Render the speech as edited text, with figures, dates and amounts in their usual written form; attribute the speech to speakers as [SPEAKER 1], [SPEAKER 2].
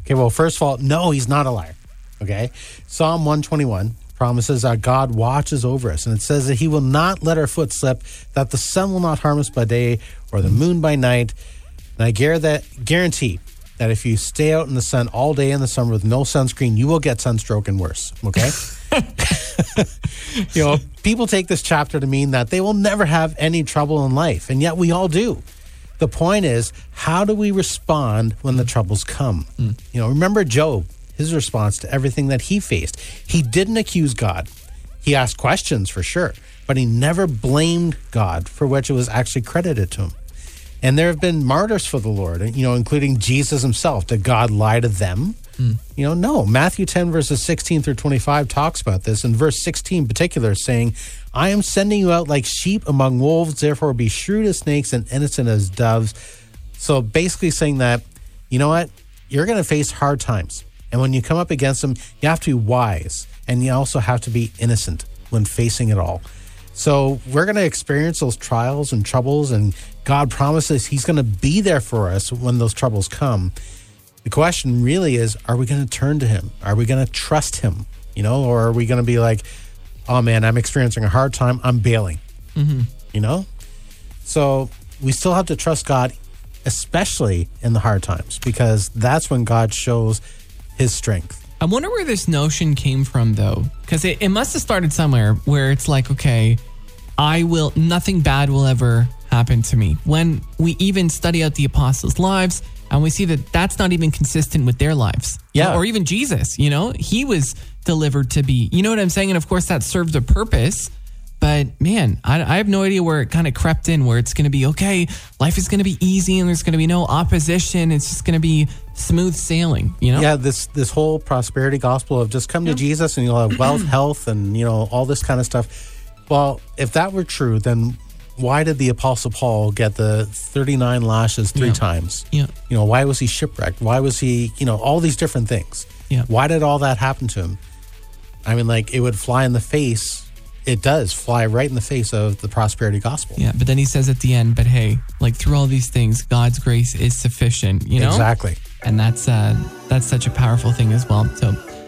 [SPEAKER 1] Okay, well, first of all, no, he's not a liar. Okay, Psalm 121 promises that God watches over us, and it says that he will not let our foot slip, that the sun will not harm us by day or the moon by night. And I guarantee that if you stay out in the sun all day in the summer with no sunscreen, you will get sunstroke and worse. Okay. People take this chapter to mean that they will never have any trouble in life, and yet we all do. The point is, how do we respond when the troubles come? Remember Job, his response to everything that he faced. He didn't accuse God. He asked questions for sure, but he never blamed God, for which it was actually credited to him. And there have been martyrs for the Lord, including Jesus himself. Did God lie to them? No. Matthew 10 verses 16 through 25 talks about this. And verse 16 in particular saying, I am sending you out like sheep among wolves, therefore be shrewd as snakes and innocent as doves. So basically saying that, you know what? You're going to face hard times. And when you come up against them, you have to be wise. And you also have to be innocent when facing it all. So we're going to experience those trials and troubles, and God promises he's going to be there for us when those troubles come. The question really is, are we going to turn to him? Are we going to trust him? Or are we going to be like, oh man, I'm experiencing a hard time, I'm bailing. So we still have to trust God, especially in the hard times, because that's when God shows his strength.
[SPEAKER 2] I wonder where this notion came from, though, because it must have started somewhere where it's like, okay, nothing bad will ever happen to me. When we even study out the apostles' lives, and we see that that's not even consistent with their lives.
[SPEAKER 1] Yeah.
[SPEAKER 2] Or even Jesus, he was delivered to be, you know what I'm saying? And of course that served a purpose, but man, I have no idea where it kind of crept in, where it's going to be, okay, life is going to be easy and there's going to be no opposition. It's just going to be smooth sailing,
[SPEAKER 1] Yeah, this whole prosperity gospel of just come to Jesus and you'll have wealth, health, and, all this kind of stuff. Well, if that were true, then why did the Apostle Paul get the 39 lashes 3 times?
[SPEAKER 2] Yeah.
[SPEAKER 1] Why was he shipwrecked? Why was he, all these different things?
[SPEAKER 2] Yeah.
[SPEAKER 1] Why did all that happen to him? I mean, it would fly in the face. It does fly right in the face of the prosperity gospel.
[SPEAKER 2] Yeah, but then he says at the end, but hey, through all these things, God's grace is sufficient,
[SPEAKER 1] Exactly.
[SPEAKER 2] And that's such a powerful thing as well. So